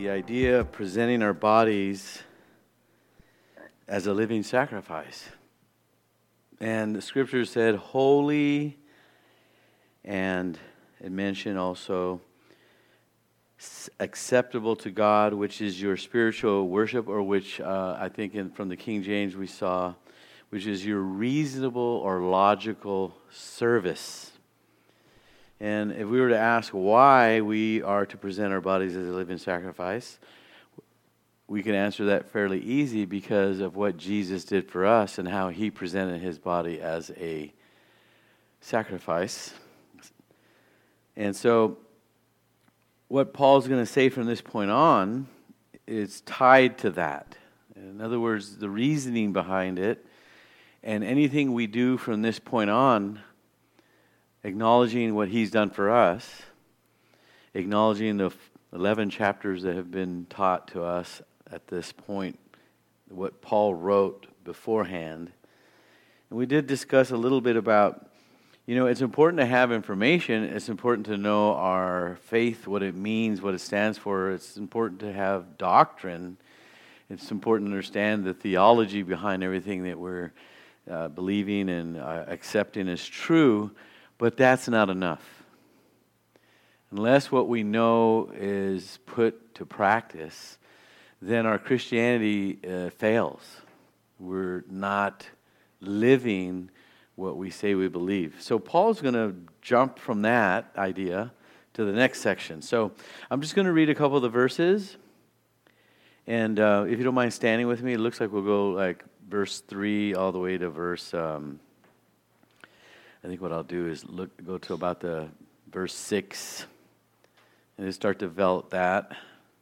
the idea of presenting our bodies as a living sacrifice. And the scripture said holy, and it mentioned also acceptable to God, which is your spiritual worship, or which I think from the King James we saw, which is your reasonable or logical service. And if we were to ask why we are to present our bodies as a living sacrifice, we can answer that fairly easy because of what Jesus did for us and how he presented his body as a sacrifice. And so what Paul's going to say from this point on is tied to that. In other words, the reasoning behind it and anything we do from this point on, acknowledging what he's done for us, acknowledging the 11 chapters that have been taught to us at this point, what Paul wrote beforehand. And we did discuss a little bit about, it's important to have information. It's important to know our faith, what it means, what it stands for. It's important to have doctrine. It's important to understand the theology behind everything that we're believing and accepting as true. But that's not enough. Unless what we know is put to practice, then our Christianity fails. We're not living what we say we believe. So Paul's going to jump from that idea to the next section. So I'm just going to read a couple of the verses. And if you don't mind standing with me, it looks like we'll go like verse 3 all the way to verse... I think what I'll do is go to about the verse 6 and just start to develop that.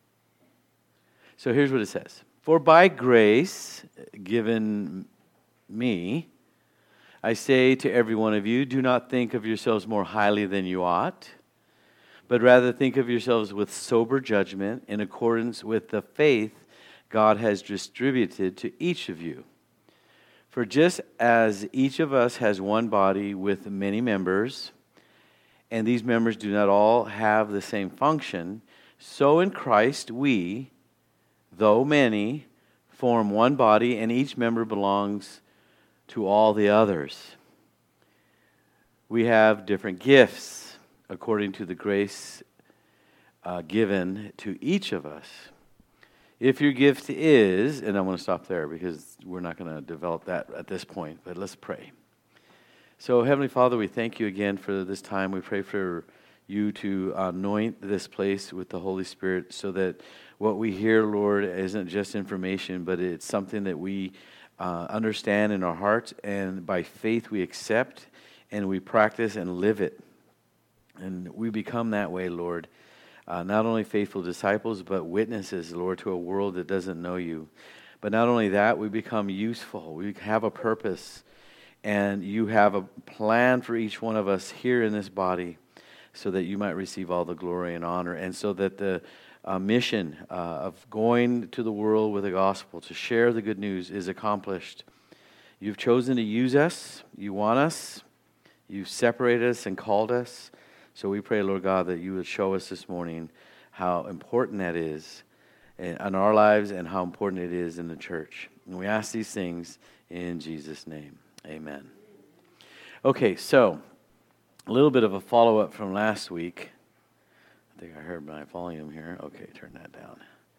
So here's what it says. For by grace given me, I say to every one of you, do not think of yourselves more highly than you ought, but rather think of yourselves with sober judgment in accordance with the faith God has distributed to each of you. For just as each of us has one body with many members, and these members do not all have the same function, so in Christ we, though many, form one body, and each member belongs to all the others. We have different gifts according to the grace given to each of us. If your gift is, and I'm going to stop there because we're not going to develop that at this point, but let's pray. So, Heavenly Father, we thank you again for this time. We pray for you to anoint this place with the Holy Spirit so that what we hear, Lord, isn't just information, but it's something that we understand in our hearts, and by faith we accept and we practice and live it. And we become that way, Lord. Not only faithful disciples, but witnesses, Lord, to a world that doesn't know you. But not only that, we become useful. We have a purpose, and you have a plan for each one of us here in this body so that you might receive all the glory and honor, and so that the mission of going to the world with the gospel, to share the good news, is accomplished. You've chosen to use us. You want us. You've separated us and called us. So we pray, Lord God, that you would show us this morning how important that is in our lives and how important it is in the church. And we ask these things in Jesus' name. Amen. Okay, so a little bit of a follow-up from last week. I think I heard my volume here. Okay, turn that down.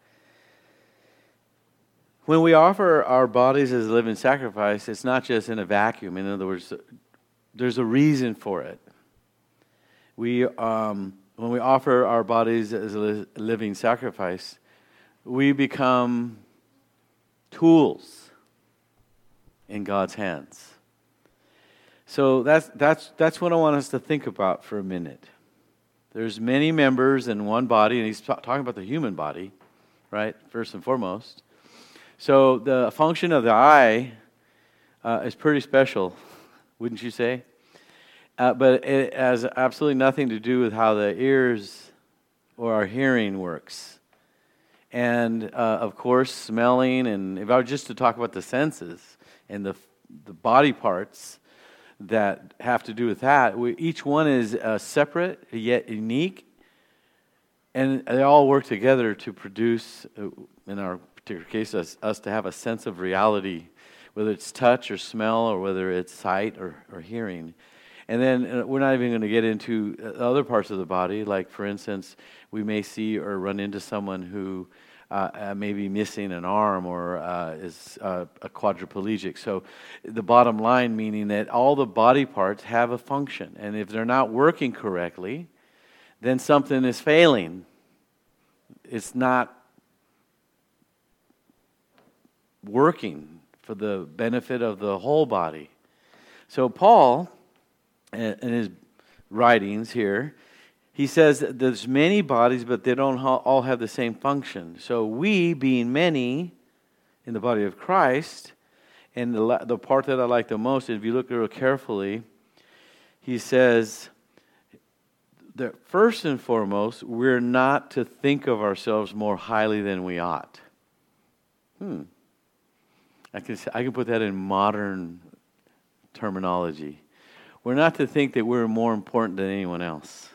When we offer our bodies as a living sacrifice, it's not just in a vacuum. In other words, there's a reason for it. When we offer our bodies as a living sacrifice, we become tools in God's hands. So that's what I want us to think about for a minute. There's many members in one body, and he's talking about the human body, right? First and foremost. So the function of the eye is pretty special, wouldn't you say? But it has absolutely nothing to do with how the ears or our hearing works. And, of course, smelling, and if I were just to talk about the senses and the body parts that have to do with that, each one is separate yet unique And they all work together to produce, in our particular case, us to have a sense of reality, whether it's touch or smell or whether it's sight or hearing. And then we're not even going to get into other parts of the body, like, for instance, we may see or run into someone who may be missing an arm or is a quadriplegic. So the bottom line meaning that all the body parts have a function. And if they're not working correctly, then something is failing. It's not working for the benefit of the whole body. So Paul, in his writings here, he says that there's many bodies, but they don't all have the same function. So we, being many in the body of Christ, and the part that I like the most, if you look real carefully, he says that first and foremost, we're not to think of ourselves more highly than we ought. I can put that in modern terminology. We're not to think that we're more important than anyone else.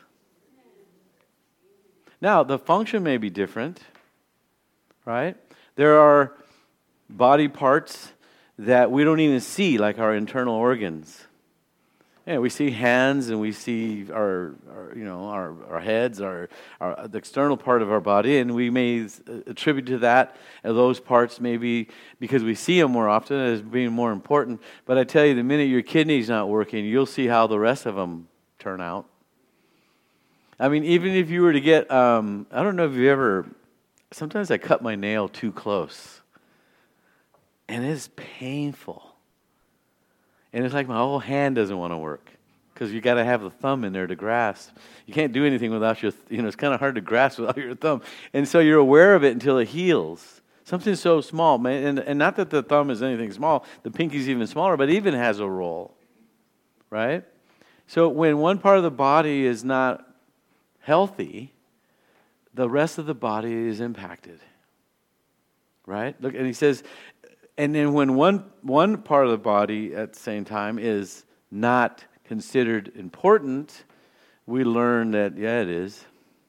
Now, the function may be different, right? There are body parts that we don't even see, like our internal organs. Yeah, we see hands and we see our heads, the external part of our body, and we may attribute to that and those parts maybe because we see them more often as being more important. But I tell you, the minute your kidney's not working, you'll see how the rest of them turn out. I mean, even if you were to get, I don't know if you ever, sometimes I cut my nail too close, and it's painful. And it's like my whole hand doesn't want to work because you got to have the thumb in there to grasp. You can't do anything without your, it's kind of hard to grasp without your thumb. And so you're aware of it until it heals. Something so small, man, and not that the thumb is anything small. The pinky's even smaller, but it even has a role, right? So when one part of the body is not healthy, the rest of the body is impacted, right? Look, and he says, and then when one part of the body at the same time is not considered important, we learn that, yeah, it is.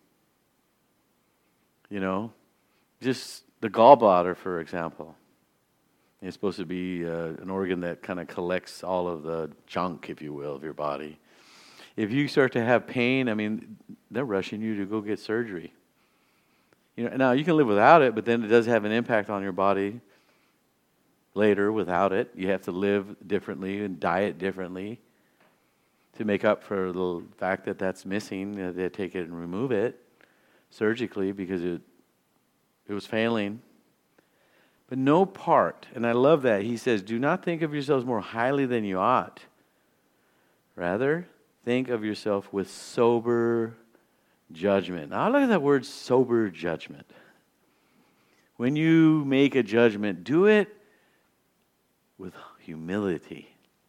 Just the gallbladder, for example. It's supposed to be an organ that kind of collects all of the junk, if you will, of your body. If you start to have pain, I mean, they're rushing you to go get surgery. Now you can live without it, but then it does have an impact on your body. Later, without it, you have to live differently and diet differently to make up for the fact that that's missing. They take it and remove it surgically because it was failing. But no part, and I love that, he says, do not think of yourselves more highly than you ought. Rather, think of yourself with sober judgment. Now, look at that word, sober judgment. When you make a judgment, do it with humility.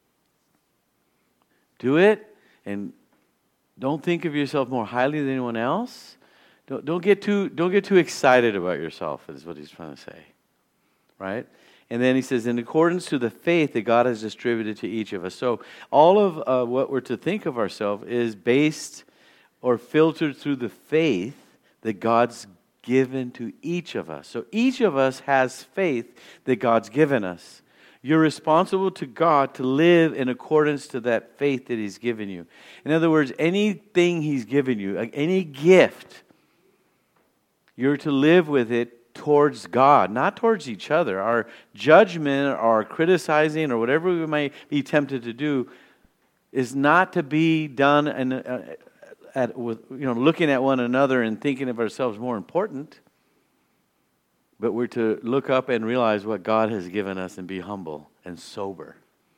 Do it, and don't think of yourself more highly than anyone else. Don't get too excited about yourself, is what he's trying to say, right? And then he says, in accordance to the faith that God has distributed to each of us. So all of what we're to think of ourselves is based or filtered through the faith that God's given to each of us. So each of us has faith that God's given us. You're responsible to God to live in accordance to that faith that He's given you. In other words, anything He's given you, any gift, you're to live with it towards God, not towards each other. Our judgment, our criticizing, or whatever we might be tempted to do, is not to be done looking at one another and thinking of ourselves more important. But we're to look up and realize what God has given us and be humble and sober.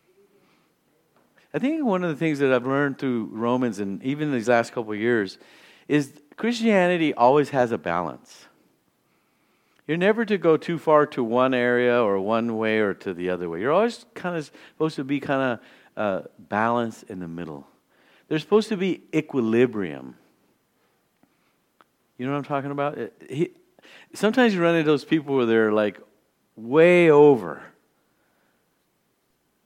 I think one of the things that I've learned through Romans and even these last couple of years is Christianity always has a balance. You're never to go too far to one area or one way or to the other way. You're always kind of supposed to be kind of balance in the middle. There's supposed to be equilibrium. You know what I'm talking about? Sometimes you run into those people where they're like way over.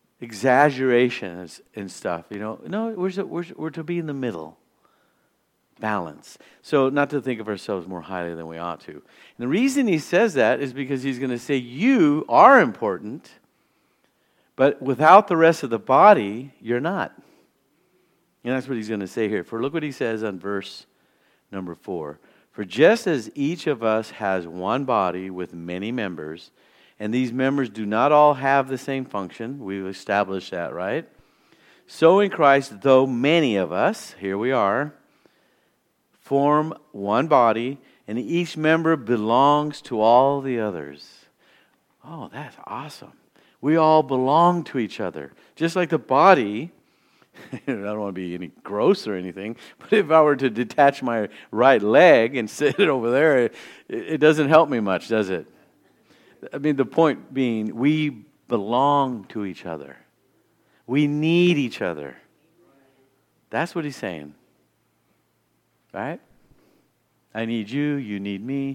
Exaggerations and stuff, No, we're to be in the middle. Balance. So not to think of ourselves more highly than we ought to. And the reason he says that is because he's going to say you are important, but without the rest of the body, you're not. And that's what he's going to say here. For look what he says on verse number 4. For just as each of us has one body with many members, and these members do not all have the same function, we've established that, right? So in Christ, though many of us, here we are, form one body, and each member belongs to all the others. Oh, that's awesome. We all belong to each other. Just like the body, I don't want to be any gross or anything, but if I were to detach my right leg and sit it over there, it doesn't help me much, does it? I mean, the point being, we belong to each other. We need each other. That's what he's saying. Right? I need you, you need me.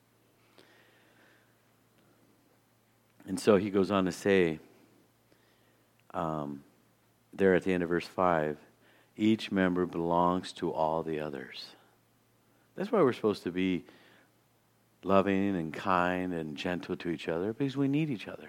And so he goes on to say, there at the end of verse 5, each member belongs to all the others. That's why we're supposed to be loving and kind and gentle to each other, because we need each other.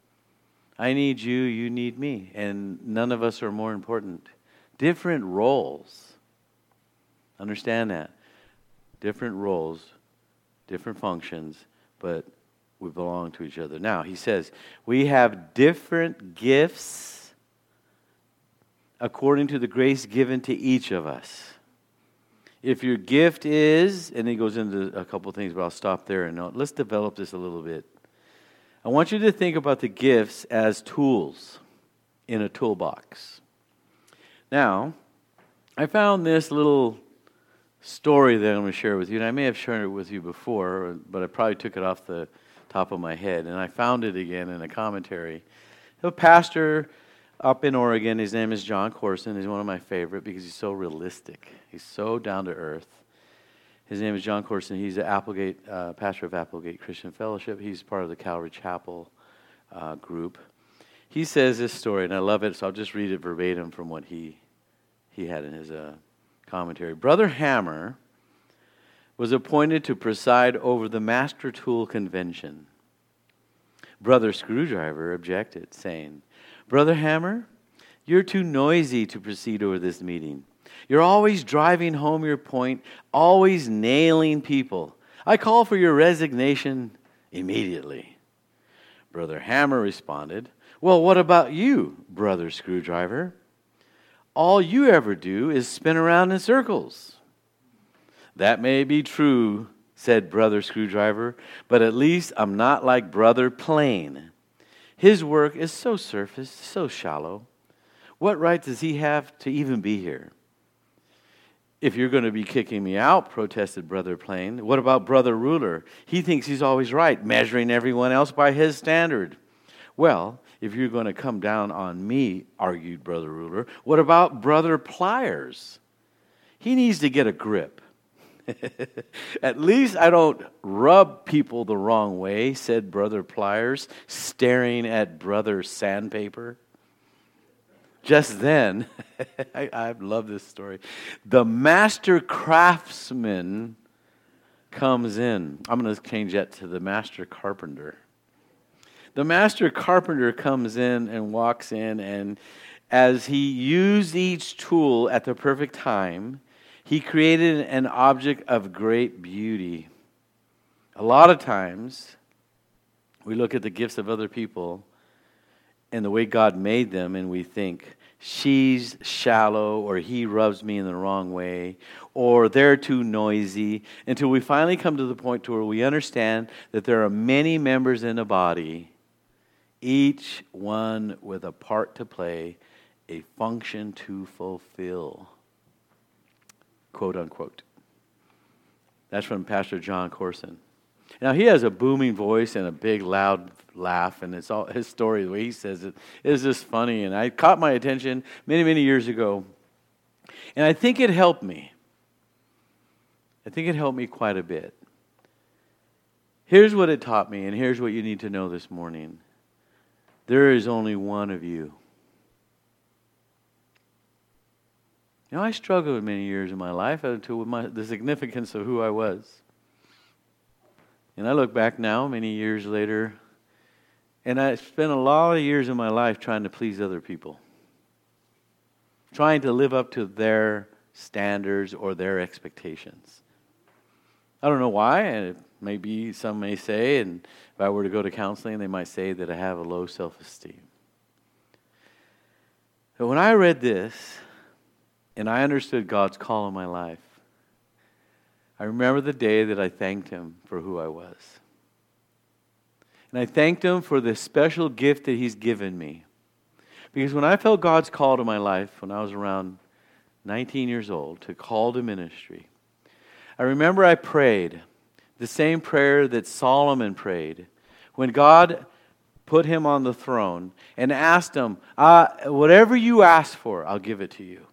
I need you, you need me, and none of us are more important. Different roles. Understand that. Different roles, different functions, but we belong to each other. Now, he says, we have different gifts according to the grace given to each of us. If your gift is, and he goes into a couple things, but I'll stop there and let's develop this a little bit. I want you to think about the gifts as tools in a toolbox. Now, I found this little story that I'm going to share with you, and I may have shared it with you before, but I probably took it off the top of my head, and I found it again in a commentary. A pastor up in Oregon, his name is John Corson. He's one of my favorite because he's so realistic. He's so down to earth. His name is John Corson. He's a pastor of Applegate Christian Fellowship. He's part of the Calvary Chapel group. He says this story, and I love it, so I'll just read it verbatim from what he had in his commentary. Brother Hammer was appointed to preside over the Master Tool Convention. Brother Screwdriver objected, saying, Brother Hammer, you're too noisy to proceed over this meeting. You're always driving home your point, always nailing people. I call for your resignation immediately. Brother Hammer responded, well, what about you, Brother Screwdriver? All you ever do is spin around in circles. That may be true, said Brother Screwdriver, but at least I'm not like Brother Plane. His work is so surface, so shallow. What right does he have to even be here? If you're going to be kicking me out, protested Brother Plane, what about Brother Ruler? He thinks he's always right, measuring everyone else by his standard. Well, if you're going to come down on me, argued Brother Ruler, what about Brother Pliers? He needs to get a grip. At least I don't rub people the wrong way, said Brother Pliers, staring at Brother Sandpaper. Just then, I love this story, the master craftsman comes in. I'm going to change that to the master carpenter. The master carpenter comes in and walks in, and as he used each tool at the perfect time, he created an object of great beauty. A lot of times, we look at the gifts of other people and the way God made them, and we think, she's shallow, or he rubs me in the wrong way, or they're too noisy, until we finally come to the point to where we understand that there are many members in a body, each one with a part to play, a function to fulfill. Quote, unquote. That's from Pastor John Corson. Now, he has a booming voice and a big, loud laugh, and it's all his story, the way he says it, is just funny, and it caught my attention many, many years ago, and I think it helped me. I think it helped me quite a bit. Here's what it taught me, and here's what you need to know this morning. There is only one of you. I struggled many years in my life with the significance of who I was. And I look back now, many years later, and I spent a lot of years of my life trying to please other people. Trying to live up to their standards or their expectations. I don't know why, and maybe some may say, and if I were to go to counseling, they might say that I have a low self-esteem. But when I read this, and I understood God's call in my life, I remember the day that I thanked Him for who I was. And I thanked Him for the special gift that He's given me. Because when I felt God's call to my life, when I was around 19 years old, to call to ministry, I remember I prayed the same prayer that Solomon prayed when God put him on the throne and asked him, whatever you ask for, I'll give it to you.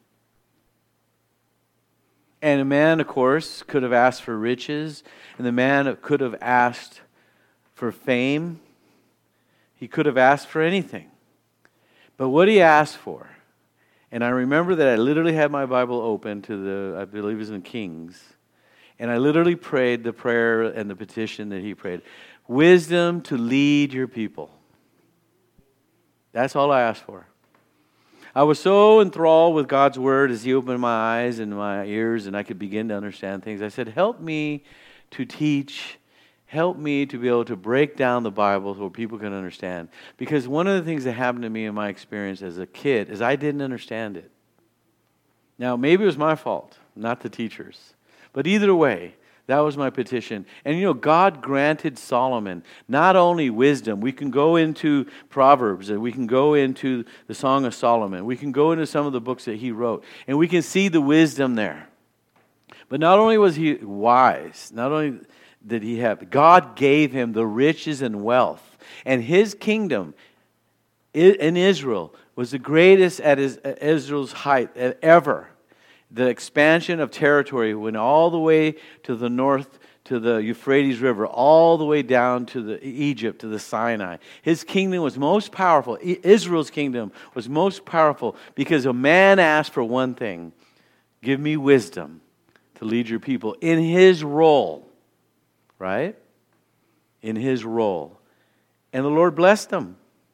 And a man, of course, could have asked for riches, and the man could have asked for fame. He could have asked for anything. But what he asked for, and I remember that I literally had my Bible open to I believe it was in Kings, and I literally prayed the prayer and the petition that he prayed. Wisdom to lead your people. That's all I asked for. I was so enthralled with God's Word as He opened my eyes and my ears and I could begin to understand things. I said, help me to teach. Help me to be able to break down the Bible so people can understand. Because one of the things that happened to me in my experience as a kid is I didn't understand it. Now, maybe it was my fault, not the teachers. But either way, that was my petition. And God granted Solomon not only wisdom. We can go into Proverbs and we can go into the Song of Solomon. We can go into some of the books that he wrote. And we can see the wisdom there. But not only was he wise, not only did he have, God gave him the riches and wealth. And his kingdom in Israel was the greatest at Israel's height ever. The expansion of territory went all the way to the north, to the Euphrates River, all the way down to Egypt, to the Sinai. His kingdom was most powerful. Israel's kingdom was most powerful because a man asked for one thing: give me wisdom to lead your people in his role, right? In his role. And the Lord blessed him.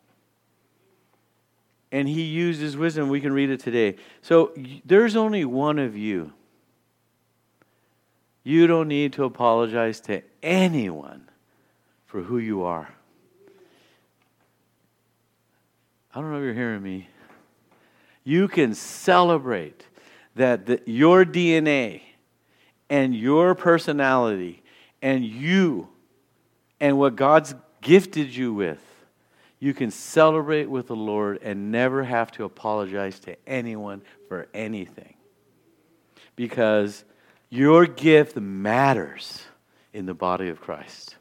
And he used his wisdom. We can read it today. So there's only one of you. You don't need to apologize to anyone for who you are. I don't know if you're hearing me. You can celebrate that your DNA and your personality and you and what God's gifted you with, you can celebrate with the Lord and never have to apologize to anyone for anything. Because your gift matters in the body of Christ.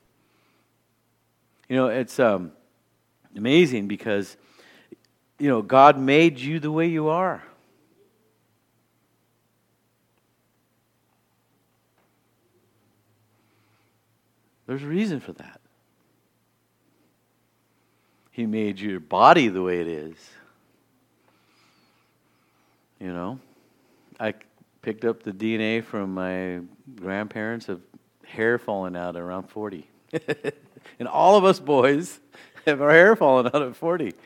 It's amazing because, God made you the way you are. There's a reason for that. He made your body the way it is. I picked up the DNA from my grandparents of hair falling out around 40. And all of us boys have our hair falling out at 40.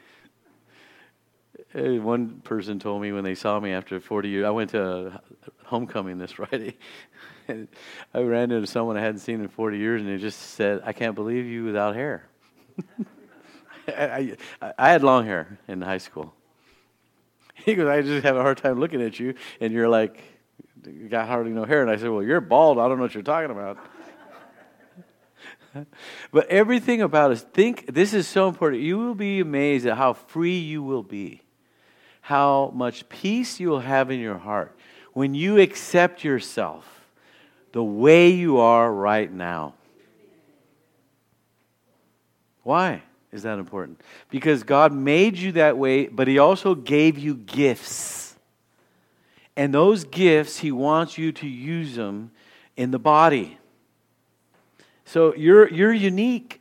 One person told me when they saw me after 40 years, I went to homecoming this Friday. And I ran into someone I hadn't seen in 40 years, and they just said, I can't believe you without hair. I had long hair in high school. He goes, I just have a hard time looking at you, and you're like, you got hardly no hair. And I said, well, you're bald. I don't know what you're talking about. But everything about us, this is so important. You will be amazed at how free you will be, how much peace you will have in your heart when you accept yourself the way you are right now. Why is that important? Because God made you that way, but He also gave you gifts. And those gifts, He wants you to use them in the body. So you're unique.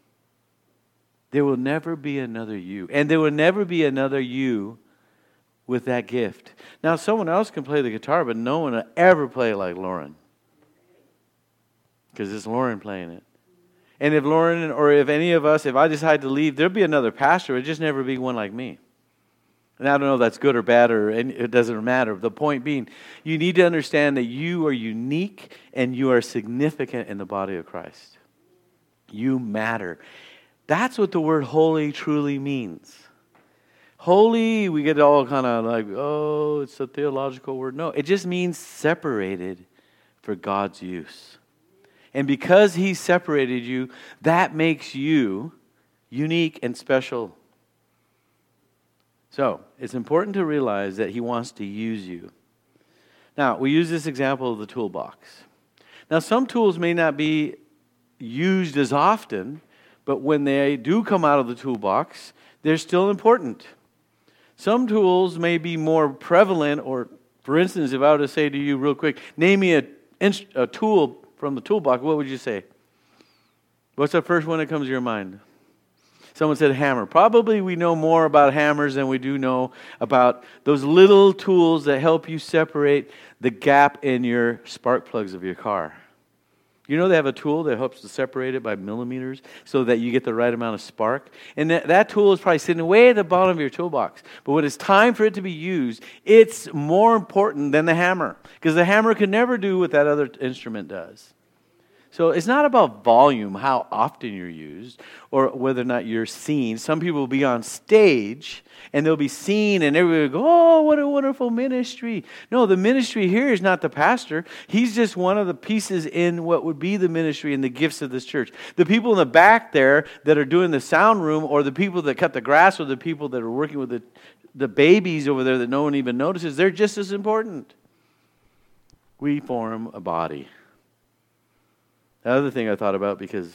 There will never be another you. And there will never be another you with that gift. Now, someone else can play the guitar, but no one will ever play like Lauren. Because it's Lauren playing it. And if Lauren, or if any of us, if I decide to leave, there'll be another pastor. It'll just never be one like me. And I don't know if that's good or bad, or it doesn't matter. The point being, you need to understand that you are unique and you are significant in the body of Christ. You matter. That's what the word holy truly means. Holy, we get all kind of like, oh, it's a theological word. No, it just means separated for God's use. And because He separated you, that makes you unique and special. So, it's important to realize that He wants to use you. Now, we use this example of the toolbox. Now, some tools may not be used as often, but when they do come out of the toolbox, they're still important. Some tools may be more prevalent, or, for instance, if I were to say to you real quick, name me a tool from the toolbox, what would you say? What's the first one that comes to your mind? Someone said hammer. Probably we know more about hammers than we do know about those little tools that help you separate the gap in your spark plugs of your car. You know they have a tool that helps to separate it by millimeters so that you get the right amount of spark. And that tool is probably sitting way at the bottom of your toolbox. But when it's time for it to be used, it's more important than the hammer. Because the hammer can never do what that other instrument does. So it's not about volume, how often you're used, or whether or not you're seen. Some people will be on stage, and they'll be seen, and everybody will go, oh, what a wonderful ministry. No, the ministry here is not the pastor. He's just one of the pieces in what would be the ministry and the gifts of this church. The people in the back there that are doing the sound room, or the people that cut the grass, or the people that are working with the babies over there that no one even notices, they're just as important. We form a body. The other thing I thought about because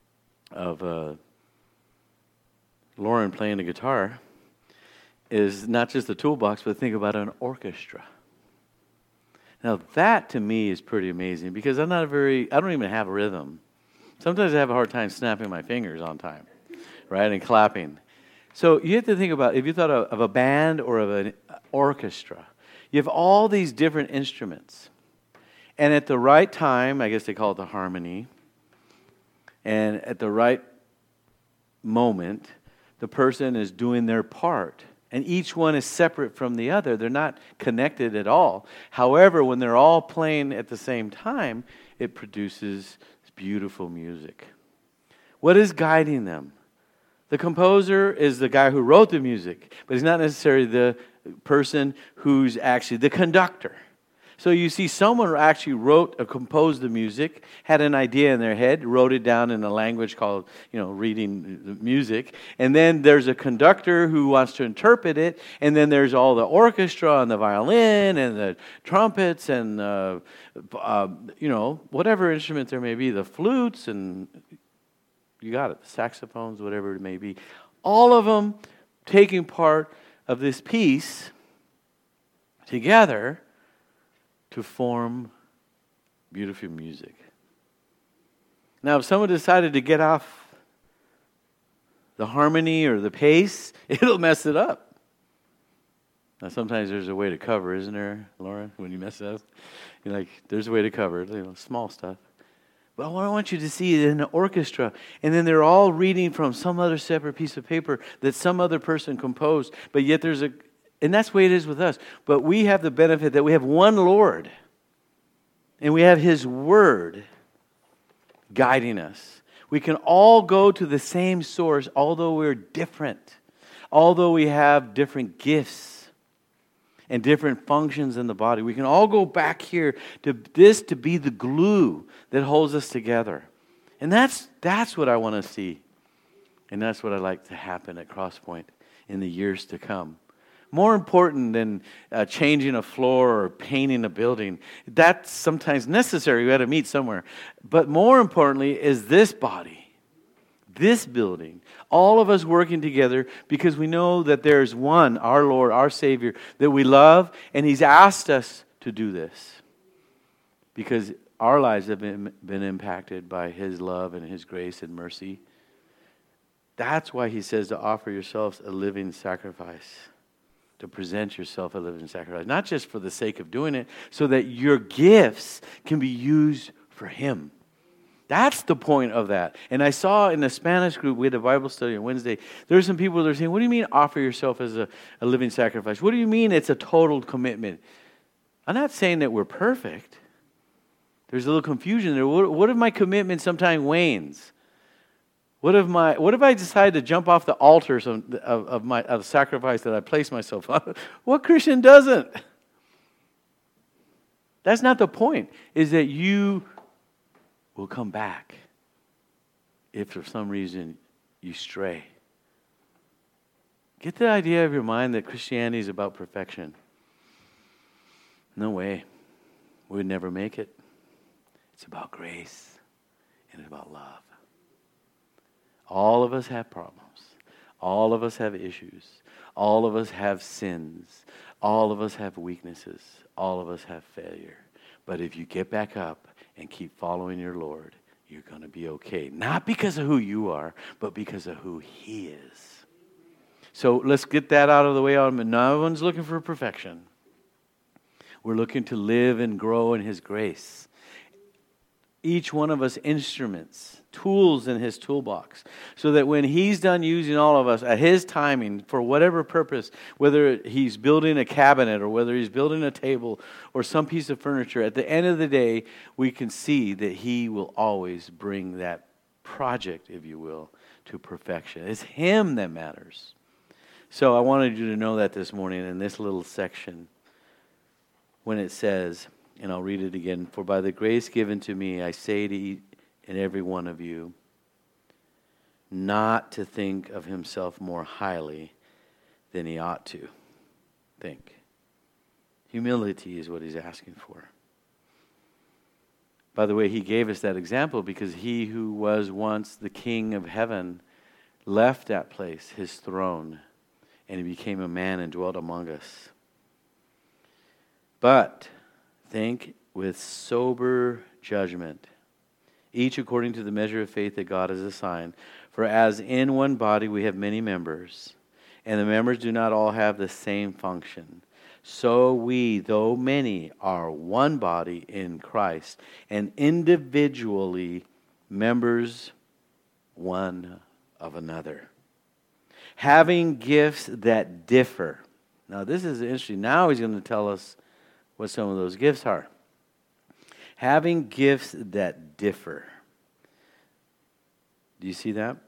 of Lauren playing the guitar is not just the toolbox, but think about an orchestra. Now that to me is pretty amazing because I don't even have a rhythm. Sometimes I have a hard time snapping my fingers on time, right, and clapping. So you have to think about, if you thought of a band or of an orchestra, you have all these different instruments. And at the right time, I guess they call it the harmony, and at the right moment, the person is doing their part. And each one is separate from the other. They're not connected at all. However, when they're all playing at the same time, it produces beautiful music. What is guiding them? The composer is the guy who wrote the music, but he's not necessarily the person who's actually the conductor. So you see someone who actually wrote or composed the music, had an idea in their head, wrote it down in a language called, reading the music. And then there's a conductor who wants to interpret it. And then there's all the orchestra and the violin and the trumpets and, whatever instrument there may be, the flutes and you got it, the saxophones, whatever it may be. All of them taking part of this piece together to form beautiful music. Now, if someone decided to get off the harmony or the pace, it'll mess it up. Now, sometimes there's a way to cover, isn't there, Lauren, when you mess it up? You're like, there's a way to cover it, small stuff. But what I want you to see is in an orchestra, and then they're all reading from some other separate piece of paper that some other person composed, but yet and that's the way it is with us. But we have the benefit that we have one Lord. And we have His Word guiding us. We can all go to the same source, although we're different. Although we have different gifts and different functions in the body. We can all go back here to this to be the glue that holds us together. And that's what I want to see. And that's what I'd like to happen at Crosspoint in the years to come. More important than changing a floor or painting a building. That's sometimes necessary. We got to meet somewhere. But more importantly is this body, this building, all of us working together because we know that there's one, our Lord, our Savior, that we love, and He's asked us to do this because our lives have been impacted by His love and His grace and mercy. That's why He says to offer yourselves a living sacrifice. to present yourself a living sacrifice, not just for the sake of doing it, so that your gifts can be used for Him. That's the point of that. And I saw in the Spanish group, we had a Bible study on Wednesday, there's some people that are saying, what do you mean offer yourself as a living sacrifice? What do you mean it's a total commitment? I'm not saying that we're perfect. There's a little confusion there. What if my commitment sometimes wanes? What if I decide to jump off the altar of the sacrifice that I place myself on? What Christian doesn't? That's not the point. Is that you will come back if for some reason you stray. Get the idea of your mind that Christianity is about perfection. No way. We'd never make it. It's about grace and it's about love. All of us have problems. All of us have issues. All of us have sins. All of us have weaknesses. All of us have failure. But if you get back up and keep following your Lord, you're going to be okay. Not because of who you are, but because of who He is. So let's get that out of the way. No one's looking for perfection. We're looking to live and grow in His grace. Each one of us instruments, tools in His toolbox, so that when He's done using all of us at His timing for whatever purpose, whether He's building a cabinet or whether He's building a table or some piece of furniture, at the end of the day, we can see that He will always bring that project, if you will, to perfection. It's Him that matters. So I wanted you to know that this morning in this little section when it says, and I'll read it again, for by the grace given to me, I say to each and every one of you, not to think of himself more highly than he ought to think. Humility is what he's asking for. By the way, he gave us that example because he who was once the king of heaven left that place, his throne, and he became a man and dwelt among us. But think with sober judgment, each according to the measure of faith that God has assigned. For as in one body we have many members, and the members do not all have the same function, so we, though many, are one body in Christ, and individually members one of another, having gifts that differ. Now this is interesting. Now he's going to tell us what some of those gifts are. Having gifts that differ. Do you see that?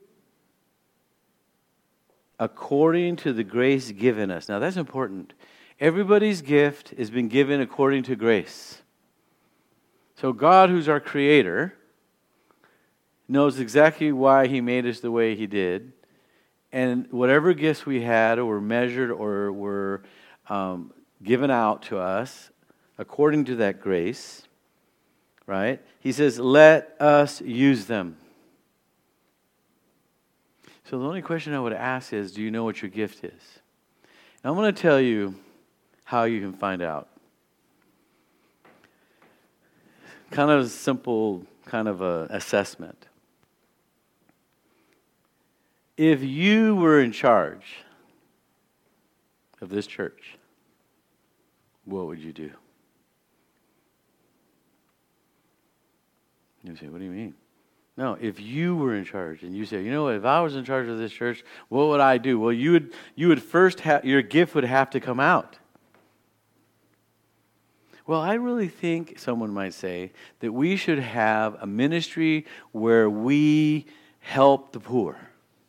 According to the grace given us. Now that's important. Everybody's gift has been given according to grace. So God, who's our creator, knows exactly why He made us the way He did. And whatever gifts we had or were measured or were given out to us according to that grace, right? He says, let us use them. So the only question I would ask is, do you know what your gift is? And I'm going to tell you how you can find out. Kind of a simple kind of a assessment. If you were in charge of this church, what would you do? You say, what do you mean? No, if you were in charge and you say, you know what, if I was in charge of this church, what would I do? Well, you would first have, your gift would have to come out. Well, I really think, someone might say, that we should have a ministry where we help the poor.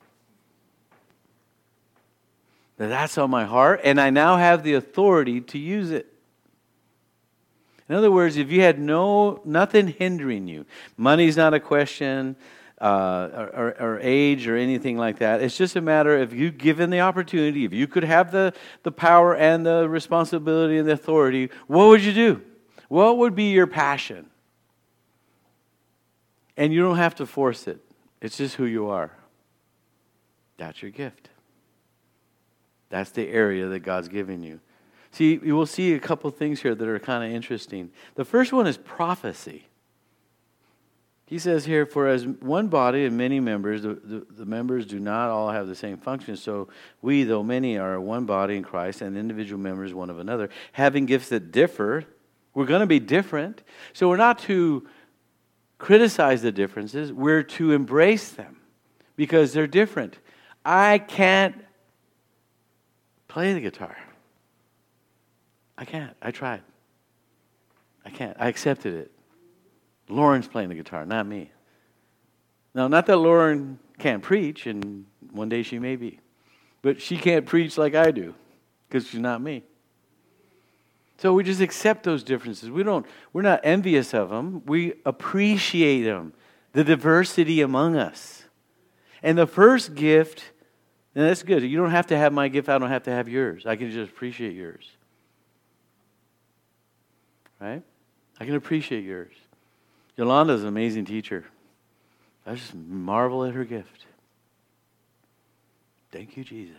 That's on my heart, and I now have the authority to use it. In other words, if you had nothing hindering you, money's not a question, or age or anything like that. It's just a matter of you given the opportunity, if you could have the power and the responsibility and the authority, what would you do? What would be your passion? And you don't have to force it. It's just who you are. That's your gift. That's the area that God's giving you. See, you will see a couple things here that are kind of interesting. The first one is prophecy. He says here, for as one body and many members, the members do not all have the same function. So we, though many, are one body in Christ and individual members one of another, having gifts that differ. We're going to be different. So we're not to criticize the differences. We're to embrace them because they're different. I can't play the guitar. I can't. I tried. I can't. I accepted it. Lauren's playing the guitar, not me. Now, not that Lauren can't preach, and one day she may be. But she can't preach like I do, because she's not me. So we just accept those differences. We're not envious of them. We appreciate them, the diversity among us. And the first gift, and that's good. You don't have to have my gift. I don't have to have yours. I can just appreciate yours. Right? I can appreciate yours. Yolanda's an amazing teacher. I just marvel at her gift. Thank you, Jesus.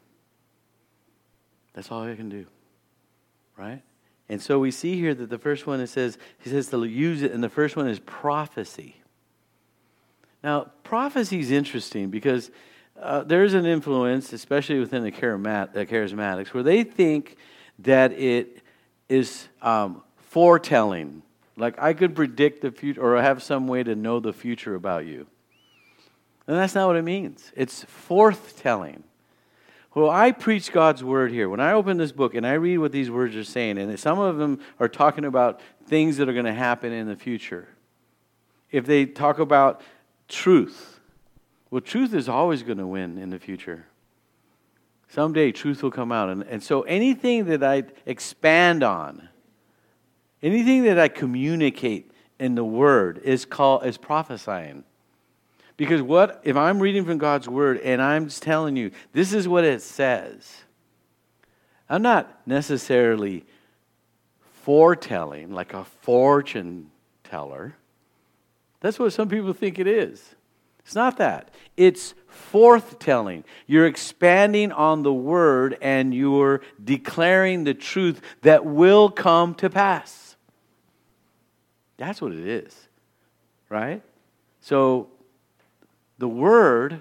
That's all I can do. Right? And so we see here that the first one, he says to use it, and the first one is prophecy. Now, prophecy is interesting because there's an influence, especially within the charismatics, where they think that it is foretelling. Like I could predict the future or have some way to know the future about you. And that's not what it means. It's forthtelling. Well, I preach God's word here. When I open this book and I read what these words are saying, and some of them are talking about things that are going to happen in the future. If they talk about truth, well, truth is always going to win in the future. Someday truth will come out. And so anything that I expand on, anything that I communicate in the Word is prophesying. Because if I'm reading from God's Word and I'm just telling you, this is what it says, I'm not necessarily foretelling like a fortune teller. That's what some people think it is. It's not that. It's forthtelling. You're expanding on the Word and you're declaring the truth that will come to pass. That's what it is, right? So the word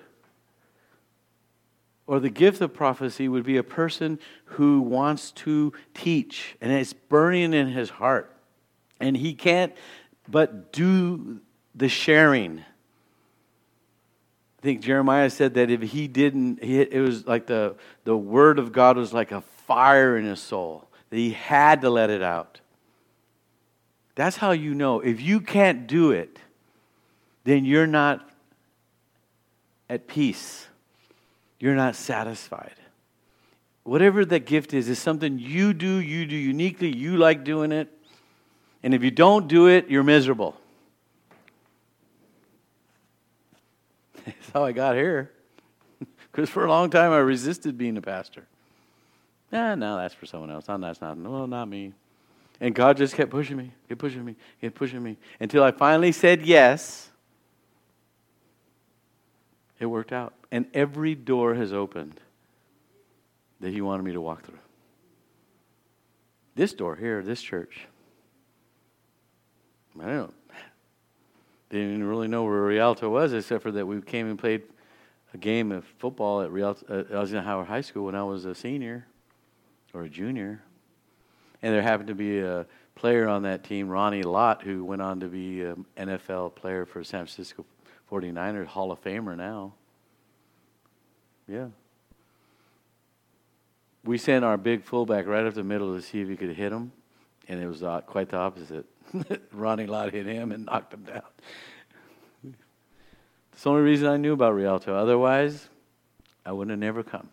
or the gift of prophecy would be a person who wants to teach, and it's burning in his heart, and he can't but do the sharing. I think Jeremiah said that if he didn't, it was like the word of God was like a fire in his soul, that he had to let it out. That's how you know. If you can't do it, then you're not at peace. You're not satisfied. Whatever that gift is something you do uniquely. You like doing it. And if you don't do it, you're miserable. That's how I got here. Because for a long time I resisted being a pastor. No, that's for someone else. Not me. And God just kept pushing me, until I finally said yes. It worked out. And every door has opened that He wanted me to walk through. This door here, this church. Didn't even really know where Rialto was, except for that we came and played a game of football at Eisenhower High School when I was a senior or a junior. And there happened to be a player on that team, Ronnie Lott, who went on to be an NFL player for San Francisco 49ers, Hall of Famer now. Yeah. We sent our big fullback right up the middle to see if he could hit him, and it was quite the opposite. Ronnie Lott hit him and knocked him down. It's the only reason I knew about Rialto. Otherwise, I would have never come.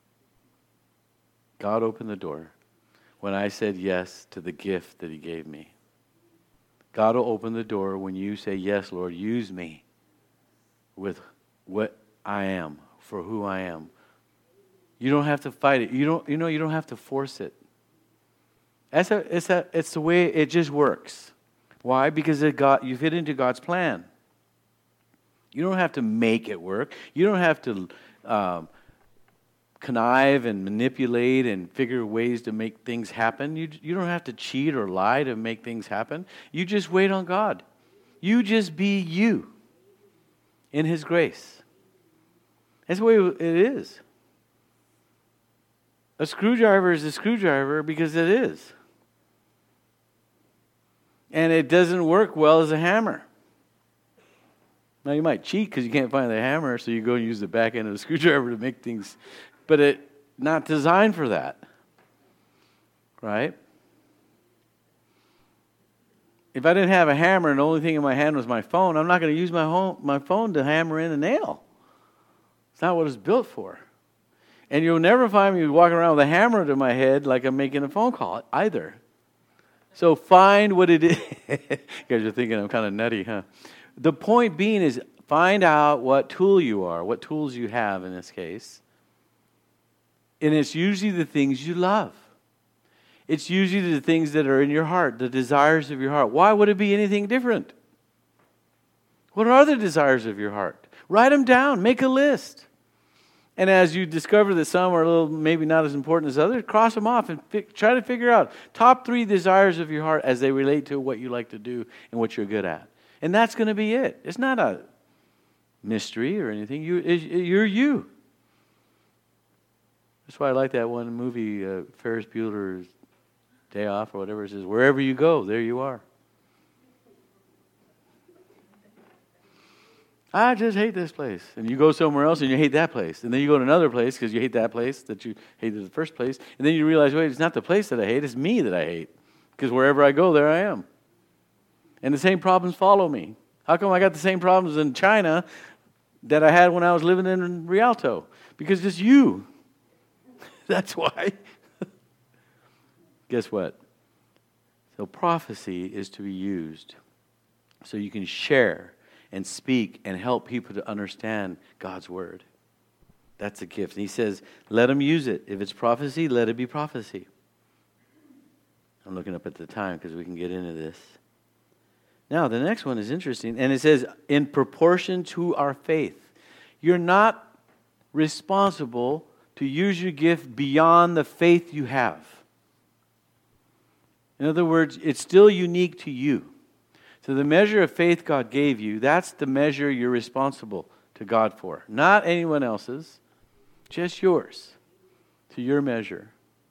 God opened the door when I said yes to the gift that He gave me. God will open the door when you say, yes, Lord, use me with what I am, for who I am. You don't have to fight it. You don't have to force it. It's the way it just works. Why? Because you fit into God's plan. You don't have to make it work. You don't have to connive and manipulate and figure ways to make things happen. You don't have to cheat or lie to make things happen. You just wait on God. You just be you in His grace. That's the way it is. A screwdriver is a screwdriver because it is. And it doesn't work well as a hammer. Now, you might cheat because you can't find the hammer, so you go and use the back end of the screwdriver to make things, but it's not designed for that. Right? If I didn't have a hammer and the only thing in my hand was my phone, I'm not going to use my phone to hammer in a nail. It's not what it's built for. And you'll never find me walking around with a hammer to my head like I'm making a phone call either. So find what it is. You guys are thinking I'm kind of nutty, huh? The point being is find out what tool you are, what tools you have in this case. And it's usually the things you love. It's usually the things that are in your heart, the desires of your heart. Why would it be anything different? What are the desires of your heart? Write them down. Make a list. And as you discover that some are a little maybe not as important as others, cross them off and try to figure out top 3 desires of your heart as they relate to what you like to do and what you're good at. And that's going to be it. It's not a mystery or anything. You're you. That's why I like that one movie, Ferris Bueller's Day Off or whatever. It says, wherever you go, there you are. I just hate this place. And you go somewhere else and you hate that place. And then you go to another place because you hate that place that you hated in the first place. And then you realize, wait, it's not the place that I hate, it's me that I hate. Because wherever I go, there I am. And the same problems follow me. How come I got the same problems in China that I had when I was living in Rialto? Because it's you. That's why. Guess what? So prophecy is to be used so you can share and speak and help people to understand God's word. That's a gift. And he says, let them use it. If it's prophecy, let it be prophecy. I'm looking up at the time because we can get into this. Now, the next one is interesting. And it says, in proportion to our faith. You're not responsible to use your gift beyond the faith you have. In other words, it's still unique to you. So the measure of faith God gave you, that's the measure you're responsible to God for. Not anyone else's, just yours, to your measure.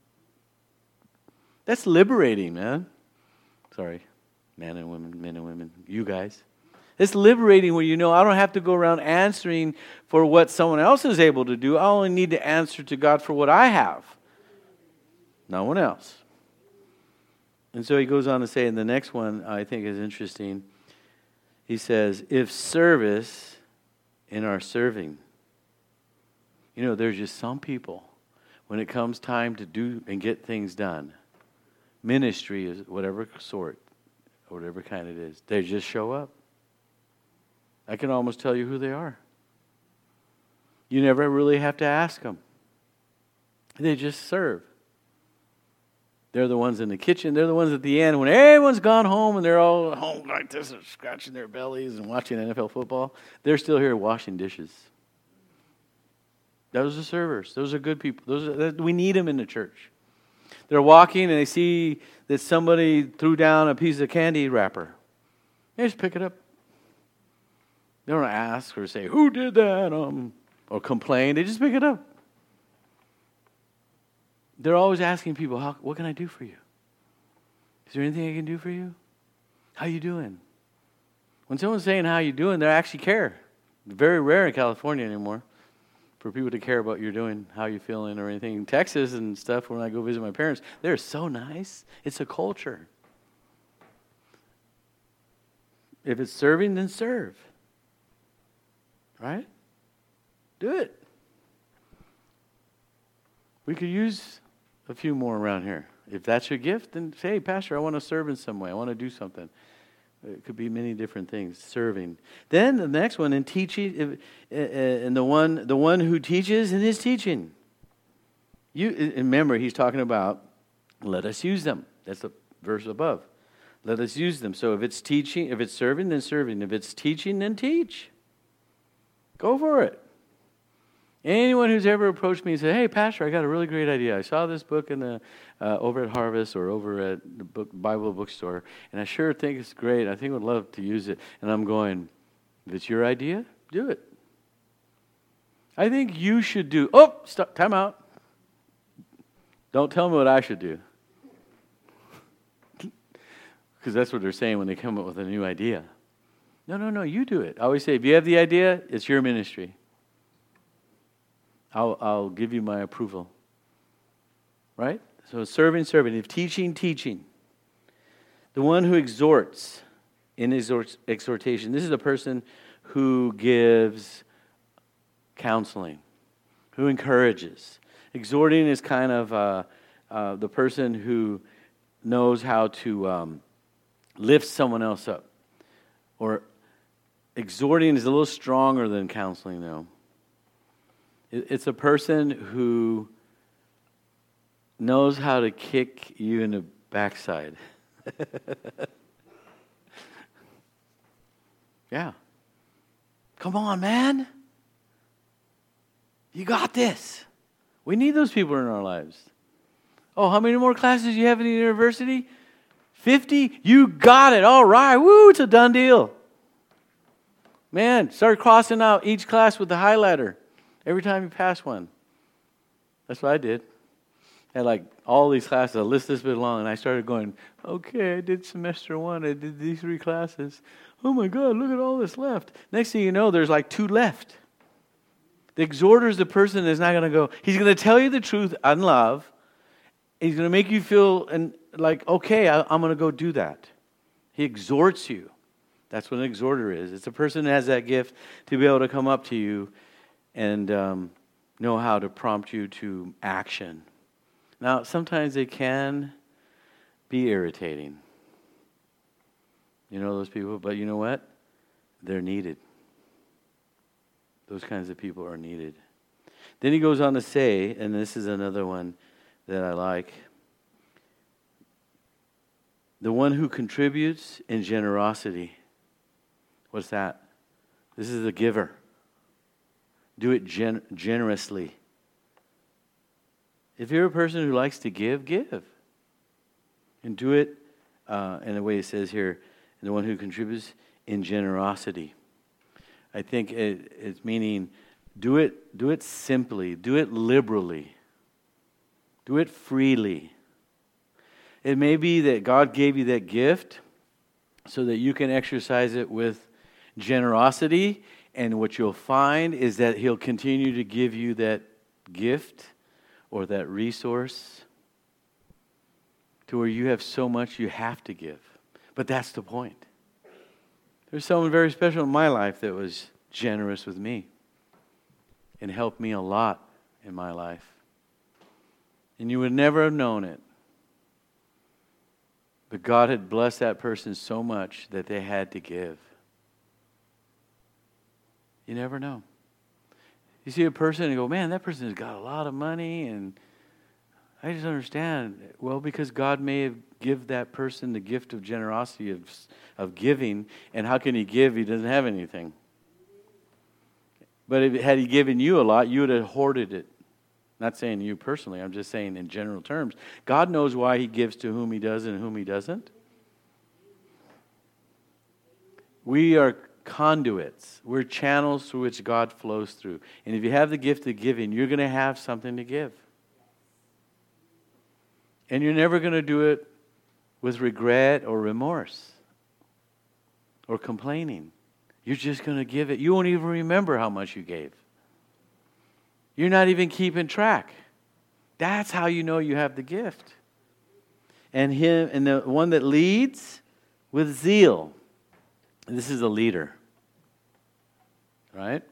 That's liberating, man. Sorry, men and women, you guys. It's liberating when you know I don't have to go around answering for what someone else is able to do. I only need to answer to God for what I have. No one else. And so he goes on to say, and the next one I think is interesting. He says, if service in our serving. You know, there's just some people, when it comes time to do and get things done, ministry is whatever sort, or whatever kind it is, they just show up. I can almost tell you who they are. You never really have to ask them. They just serve. They're the ones in the kitchen. They're the ones at the end when everyone's gone home and they're all at home like this and scratching their bellies and watching NFL football. They're still here washing dishes. Those are servers. Those are good people. We need them in the church. They're walking and they see that somebody threw down a piece of candy wrapper. They just pick it up. They don't ask or say, who did that? Or complain. They just pick it up. They're always asking people, what can I do for you? Is there anything I can do for you? How you doing? When someone's saying how you doing, they actually care. It's very rare in California anymore for people to care about you're doing, how you feeling or anything. In Texas and stuff, when I go visit my parents, they're so nice. It's a culture. If it's serving, then serve. Right? Do it. We could use a few more around here. If that's your gift, then say, hey, Pastor, I want to serve in some way. I want to do something. It could be many different things, serving. Then the next one, in teaching, and the one who teaches in his teaching. Remember, he's talking about, let us use them. That's the verse above. Let us use them. So if it's teaching, if it's serving, then serving. If it's teaching, then teach. Go for it. Anyone who's ever approached me and said, "Hey, Pastor, I got a really great idea. I saw this book in the over at Harvest or over at the Bible bookstore, and I sure think it's great. I think I'd love to use it." And I'm going, "If it's your idea, do it. I think you should do." Oh, stop! Time out. Don't tell me what I should do, because that's what they're saying when they come up with a new idea. No, you do it. I always say, if you have the idea, it's your ministry. I'll give you my approval. Right? So serving. If teaching. The one who exhorts in exhortation. This is a person who gives counseling, who encourages. Exhorting is kind of the person who knows how to lift someone else up. Or exhorting is a little stronger than counseling, though. It's a person who knows how to kick you in the backside. Yeah. Come on, man. You got this. We need those people in our lives. Oh, how many more classes do you have in the university? 50? You got it. All right. Woo, it's a done deal. Man, start crossing out each class with the highlighter every time you pass one. That's what I did. I had like all these classes, a list this bit long, and I started going, okay, I did semester 1, I did these 3 classes. Oh my God, look at all this left. Next thing you know, there's like 2 left. The exhorter is the person that's not going to go, he's going to tell you the truth in love. He's going to make you feel like, okay, I'm going to go do that. He exhorts you. That's what an exhorter is. It's a person that has that gift to be able to come up to you and know how to prompt you to action. Now, sometimes they can be irritating. You know those people, but you know what? They're needed. Those kinds of people are needed. Then he goes on to say, and this is another one that I like, the one who contributes in generosity. What's that? This is the giver. Do it generously. If you're a person who likes to give. And do it in the way it says here, the one who contributes in generosity. I think it's meaning do it simply, do it liberally, do it freely. It may be that God gave you that gift so that you can exercise it with generosity, and what you'll find is that He'll continue to give you that gift or that resource to where you have so much you have to give. But that's the point. There's someone very special in my life that was generous with me and helped me a lot in my life. And you would never have known it. But God had blessed that person so much that they had to give. You never know. You see a person and go, man, that person has got a lot of money, and I just understand. Well, because God may have given that person the gift of generosity, of giving, and how can He give? He doesn't have anything. But had He given you a lot, you would have hoarded it. Not saying you personally, I'm just saying in general terms. God knows why He gives to whom He does and whom He doesn't. We are conduits. We're channels through which God flows through. And if you have the gift of giving, you're going to have something to give. And you're never going to do it with regret or remorse or complaining. You're just going to give it. You won't even remember how much you gave. You're not even keeping track. That's how you know you have the gift. And the one that leads with zeal. This is a leader. Right?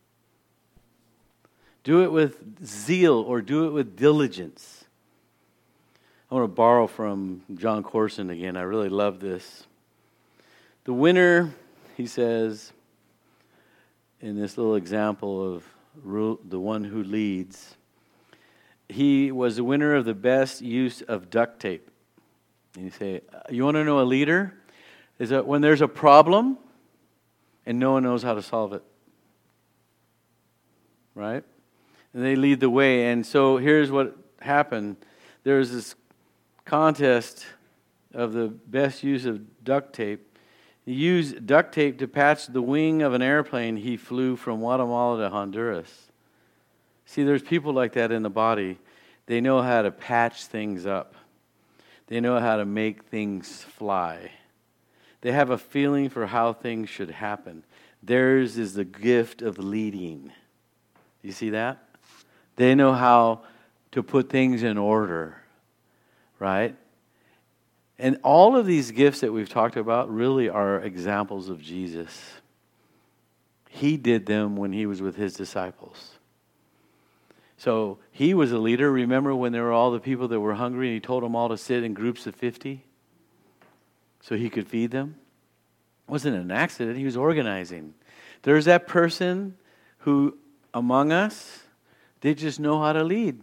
Do it with zeal or do it with diligence. I want to borrow from John Corson again. I really love this. The winner, he says, in this little example of the one who leads, he was the winner of the best use of duct tape. And you say, you want to know a leader? Is that when there's a problem and no one knows how to solve it. Right? And they lead the way. And so here's what happened. There was this contest of the best use of duct tape. He used duct tape to patch the wing of an airplane he flew from Guatemala to Honduras. See, there's people like that in the body. They know how to patch things up. They know how to make things fly. They have a feeling for how things should happen. Theirs is the gift of leading. You see that? They know how to put things in order, right? And all of these gifts that we've talked about really are examples of Jesus. He did them when he was with his disciples. So he was a leader. Remember when there were all the people that were hungry and he told them all to sit in groups of 50 so he could feed them? It wasn't an accident. He was organizing. There's that person who, among us, they just know how to lead.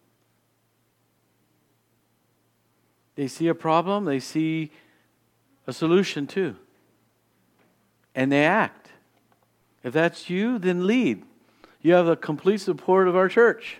They see a problem, they see a solution too. And they act. If that's you, then lead. You have the complete support of our church.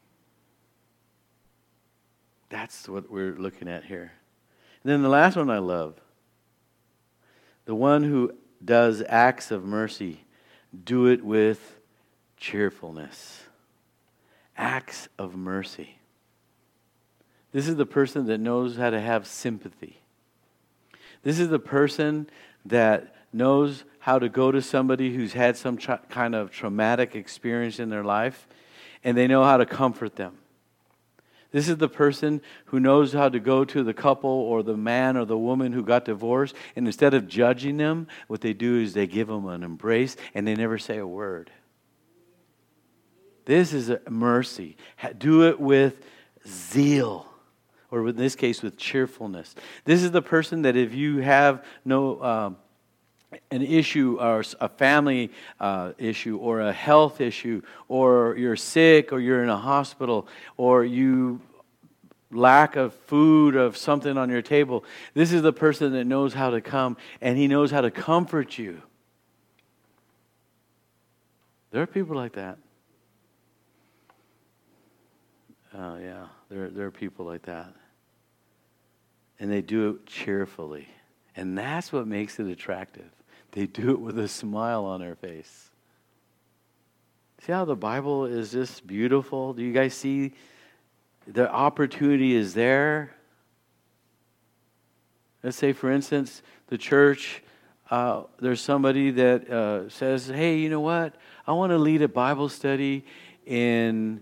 That's what we're looking at here. And then the last one I love. The one who does acts of mercy, do it with cheerfulness. Acts of mercy. This is the person that knows how to have sympathy. This is the person that knows how to go to somebody who's had some kind of traumatic experience in their life, and they know how to comfort them. This is the person who knows how to go to the couple or the man or the woman who got divorced, and instead of judging them, what they do is they give them an embrace, and they never say a word. This is a mercy. Do it with zeal. Or in this case, with cheerfulness. This is the person that if you have an issue or a family issue or a health issue or you're sick or you're in a hospital or you lack of food of something on your table, this is the person that knows how to come and he knows how to comfort you. There are people like that. Yeah, there are people like that. And they do it cheerfully. And that's what makes it attractive. They do it with a smile on their face. See how the Bible is just beautiful? Do you guys see the opportunity is there? Let's say, for instance, the church, there's somebody that says, hey, you know what? I want to lead a Bible study in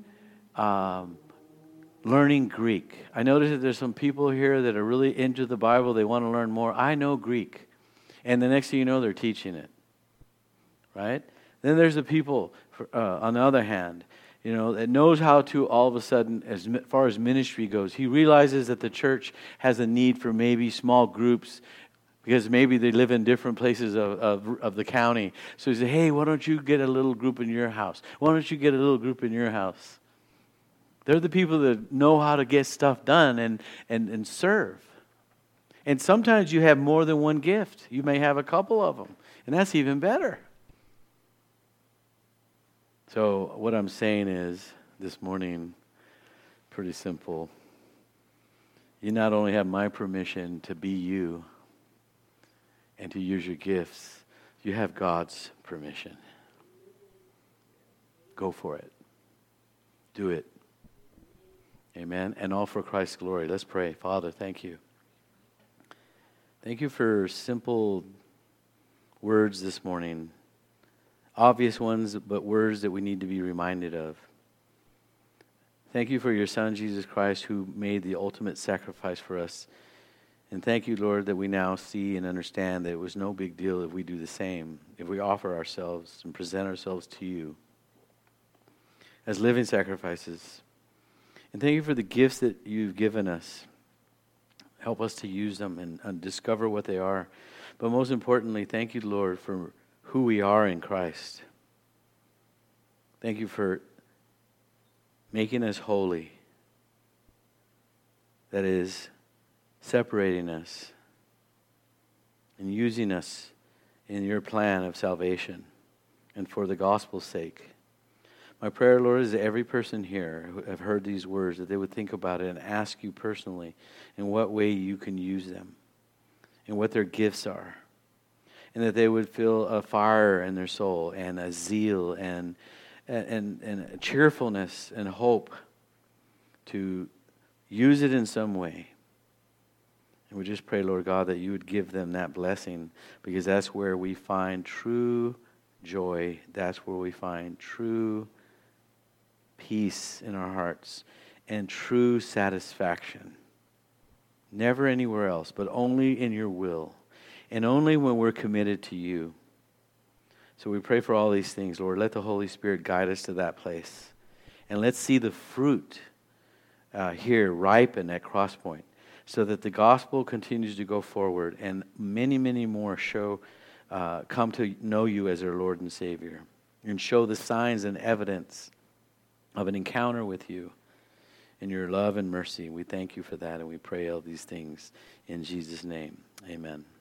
learning Greek. I notice that there's some people here that are really into the Bible. They want to learn more. I know Greek. And the next thing you know, they're teaching it. Right? Then there's the people, on the other hand, that knows how to all of a sudden, as far as ministry goes, he realizes that the church has a need for maybe small groups because maybe they live in different places of the county. So he says, hey, why don't you get a little group in your house? Why don't you get a little group in your house? They're the people that know how to get stuff done and serve. And sometimes you have more than one gift. You may have a couple of them. And that's even better. So what I'm saying is, this morning, pretty simple. You not only have my permission to be you and to use your gifts, you have God's permission. Go for it. Do it. Amen. And all for Christ's glory. Let's pray. Father, thank you. Thank you for simple words this morning. Obvious ones, but words that we need to be reminded of. Thank you for your Son, Jesus Christ, who made the ultimate sacrifice for us. And thank you, Lord, that we now see and understand that it was no big deal if we do the same, if we offer ourselves and present ourselves to you as living sacrifices. And thank you for the gifts that you've given us. Help us to use them and discover what they are. But most importantly, thank you, Lord, for who we are in Christ. Thank you for making us holy. That is, separating us and using us in your plan of salvation and for the gospel's sake. My prayer, Lord, is that every person here who have heard these words, that they would think about it and ask you personally in what way you can use them and what their gifts are. And that they would feel a fire in their soul and a zeal and a cheerfulness and hope to use it in some way. And we just pray, Lord God, that you would give them that blessing, because that's where we find true joy. That's where we find true peace in our hearts and true satisfaction. Never anywhere else, but only in your will, and only when we're committed to you. So we pray for all these things, Lord. Let the Holy Spirit guide us to that place. And let's see the fruit here ripen at Crosspoint, so that the gospel continues to go forward and many, many more come to know you as their Lord and Savior, and show the signs and evidence of an encounter with you in your love and mercy. We thank you for that, and we pray all these things in Jesus' name. Amen.